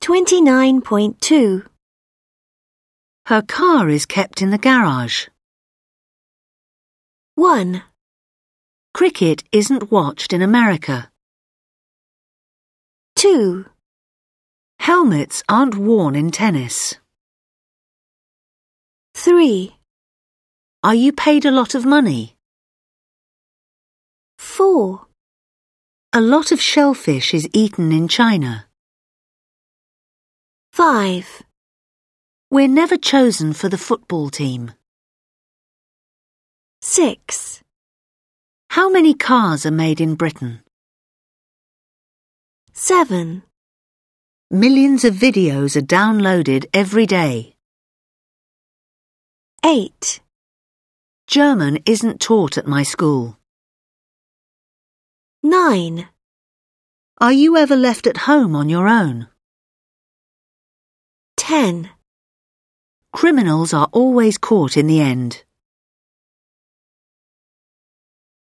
29.2. Her car is kept in the garage. 1. Cricket isn't watched in America. 2. Helmets aren't worn in tennis. 3. Are you paid a lot of money? 4. A lot of shellfish is eaten in China. 5. We're never chosen for the football team. 6. How many cars are made in Britain? 7. Millions of videos are downloaded every day. 8. German isn't taught at my school. 9. Are you ever left at home on your own? 10. Criminals are always caught in the end.